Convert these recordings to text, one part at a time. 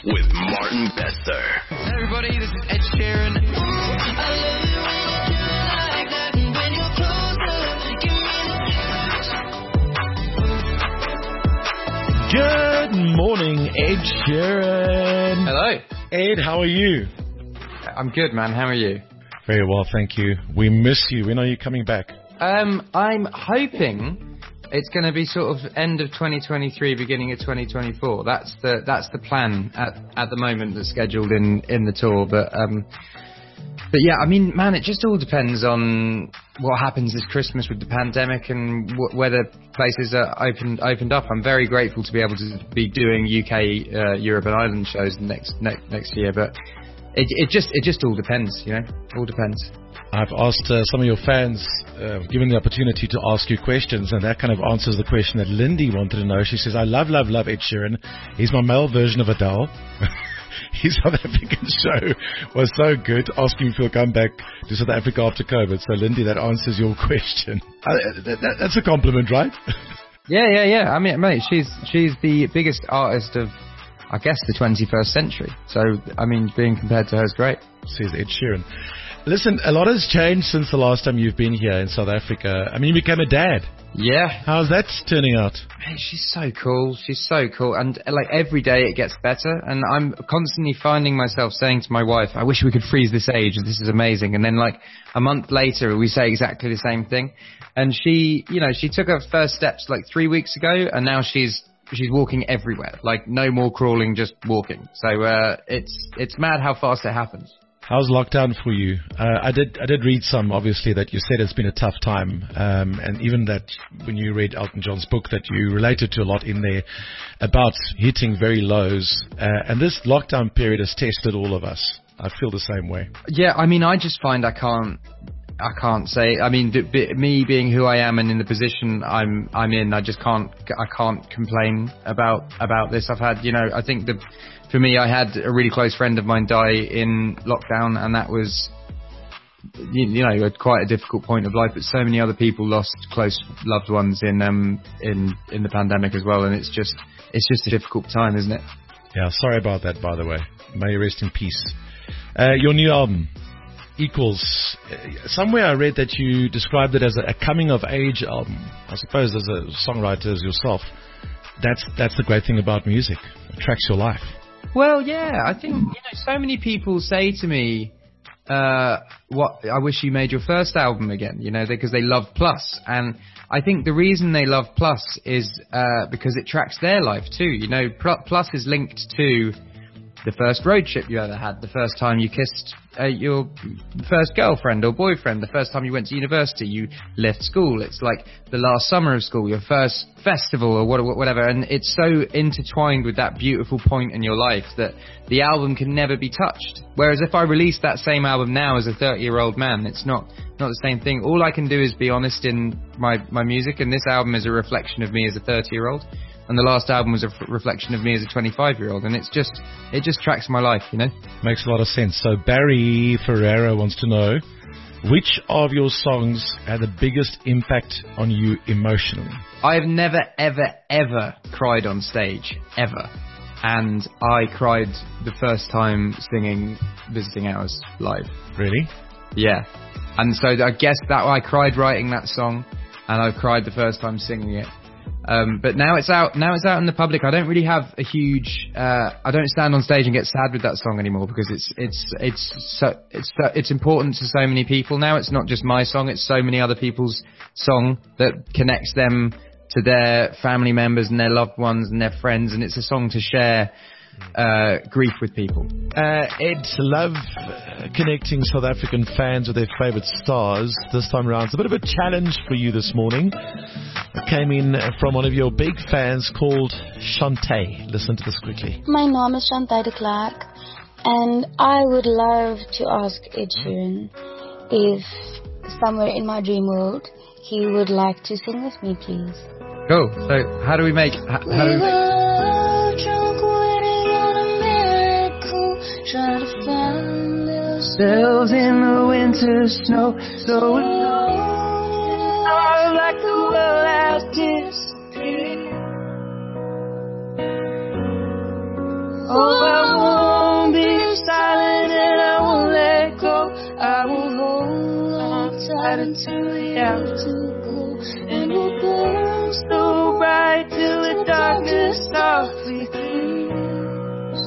with Martin Besser. Hey everybody, this is Ed Sheeran. Good morning, Ed Sheeran. Hello. Ed, how are you? I'm good, man. How are you? Very well, thank you. We miss you. When are you coming back? I'm hoping it's going to be sort of end of 2023, beginning of 2024. That's the plan at the moment that's scheduled in the tour. But yeah, I mean, man, it just all depends on what happens this Christmas with the pandemic and whether places are opened up. I'm very grateful to be able to be doing UK, Europe and Ireland shows next year, but it just all depends, you know. All depends. I've asked some of your fans, given the opportunity to ask you questions, and that kind of answers the question that Lindy wanted to know. She says, I love Ed Sheeran. He's my male version of Adele. His South African show was so good, asking if he'll come back to South Africa after COVID. So, Lindy, that answers your question. That's a compliment, right? Yeah. I mean, mate, she's the biggest artist of, I guess, the 21st century. So, I mean, being compared to her is great. Says Ed Sheeran. Listen, a lot has changed since the last time you've been here in South Africa. I mean, you became a dad. Yeah. How's that turning out? Hey, she's so cool. And like every day it gets better. And I'm constantly finding myself saying to my wife, I wish we could freeze this age. This is amazing. And then like a month later, we say exactly the same thing. And she took her first steps like 3 weeks ago. And now she's walking everywhere. Like no more crawling, just walking. So, it's mad how fast it happens. How's lockdown for you? I did read some, obviously, that you said it's been a tough time. And even that when you read Elton John's book that you related to a lot in there about hitting very lows. And this lockdown period has tested all of us. I feel the same way. Yeah, I mean, I just find I can't say, I mean, me being who I am and in the position I'm in, I can't complain about this. I've had, I think for me, I had a really close friend of mine die in lockdown, and that was, quite a difficult point of life. But so many other people lost close loved ones in the pandemic as well, and it's just a difficult time, isn't it? Yeah, sorry about that, by the way. May you rest in peace. Your new album, Equals. Somewhere I read that you described it as a coming-of-age album. I suppose as a songwriter as yourself, that's the great thing about music. It tracks your life. Well, yeah, I think, so many people say to me, I wish you made your first album again, because they love Plus. And I think the reason they love Plus is because it tracks their life too. Plus is linked to the first road trip you ever had, the first time you kissed your first girlfriend or boyfriend, the first time you went to university, you left school. It's like the last summer of school, your first festival or whatever. And it's so intertwined with that beautiful point in your life that the album can never be touched. Whereas if I release that same album now as a 30-year-old man, it's not the same thing. All I can do is be honest in my music, and this album is a reflection of me as a 30-year-old. And the last album was a reflection of me as a 25-year-old. And it just tracks my life, Makes a lot of sense. So Barry Ferreira wants to know, which of your songs had the biggest impact on you emotionally? I have never, ever, ever cried on stage, ever. And I cried the first time singing Visiting Hours live. Really? Yeah. And so I guess that I cried writing that song, and I cried the first time singing it. But now it's out in the public. I don't really have a huge, I don't stand on stage and get sad with that song anymore, because it's important to so many people now. It's not just my song, it's so many other people's song that connects them to their family members and their loved ones and their friends, and it's a song to share grief with people. Ed, love connecting South African fans with their favourite stars this time around. It's a bit of a challenge for you this morning. It came in from one of your big fans called Shantae. Listen to this quickly. My name is Shantae de Klerk, and I would love to ask Ed Sheeran if somewhere in my dream world he would like to sing with me, please. Cool. So how do we make... Trying to find ourselves in the winter snow, so alone, like the world has disappeared. Oh, I have to go, and it burns so bright till the darkness softly creeps.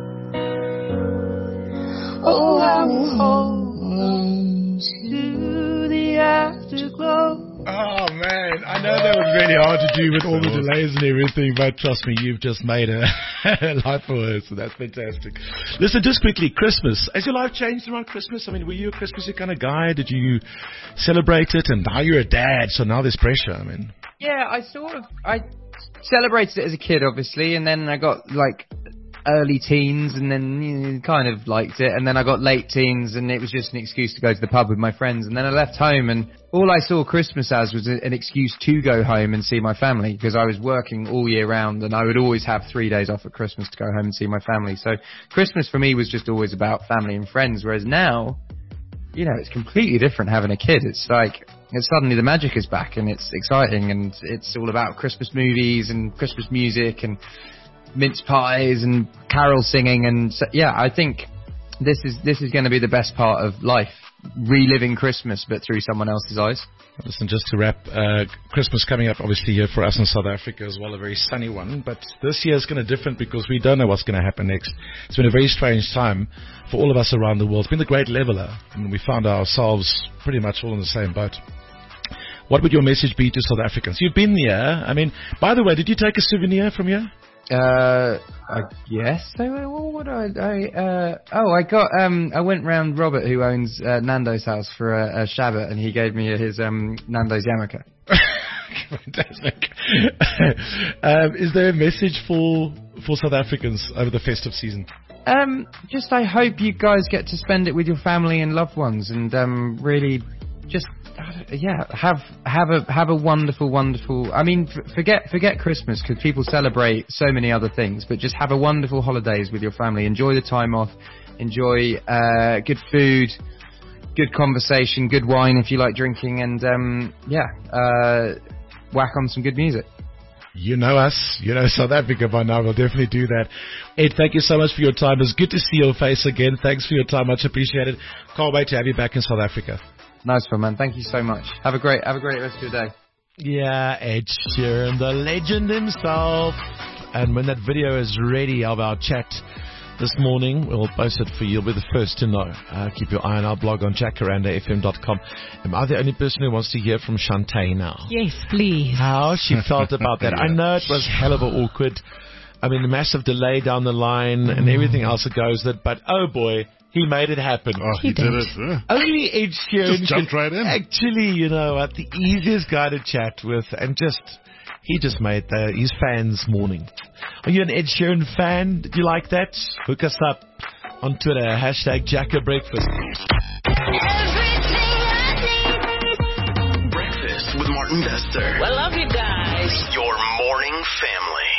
Oh, I will hold on to the afterglow. Oh man, I know that was really hard to do with all the delays and everything, but trust me, you've just made a life for her, so that's fantastic. Listen, just quickly, Christmas. Has your life changed around Christmas? I mean, were you a Christmassy kind of guy? Did you celebrate it? And now you're a dad, so now there's pressure, I mean. Yeah, I celebrated it as a kid, obviously, and then I got, like, early teens, and then kind of liked it, and then I got late teens, and it was just an excuse to go to the pub with my friends, and then I left home, and all I saw Christmas as was an excuse to go home and see my family, because I was working all year round, and I would always have 3 days off at Christmas to go home and see my family. So Christmas for me was just always about family and friends, whereas now, it's completely different having a kid. It's like, suddenly the magic is back, and it's exciting, and it's all about Christmas movies and Christmas music and mince pies and carol singing, and so, I think this is going to be the best part of life, reliving Christmas but through someone else's eyes. Listen, just to wrap, Christmas coming up obviously here for us in South Africa as well, a very sunny one, but this year is kind of different because we don't know what's going to happen next. It's been a very strange time for all of us around the world. It's been the great leveler, and we found ourselves pretty much all in the same boat. What would your message be to South Africans? You've been there. I mean, by the way, did you take a souvenir from here? Yes. What I went round Robert, who owns Nando's house, for a Shabbat, and he gave me his Nando's yarmulke. Fantastic. Is there a message for South Africans over the festive season? Just I hope you guys get to spend it with your family and loved ones, and really just have a wonderful. I mean, forget Christmas, because people celebrate so many other things, but just have a wonderful holidays with your family. Enjoy the time off. Enjoy good food, good conversation, good wine if you like drinking, and whack on some good music. You know us, South Africa by now. We'll definitely do that. Ed, thank you so much for your time. It's good to see your face again. Thanks for your time, much appreciated. Can't wait to have you back in South Africa. Nice one, man. Thank you so much. Have a great rest of your day. Yeah, Ed Sheeran, the legend himself. And when that video is ready of our chat this morning, we'll post it for you. You'll be the first to know. Keep your eye on our blog on jacarandafm.com. Am I the only person who wants to hear from Shantae now? Yes, please. How she felt about that. I know it was hell of a awkward. I mean, a massive delay down the line and everything else that goes with it. But, oh boy, he made it happen. Oh, he did it. Yeah. Only Ed Sheeran just jumped right in. Actually, the easiest guy to chat with, and he just made his fans' morning. Are you an Ed Sheeran fan? Did you like that? Hook us up on Twitter, #JackaBreakfast. Breakfast with Martin Bester. I love you guys. Your morning family.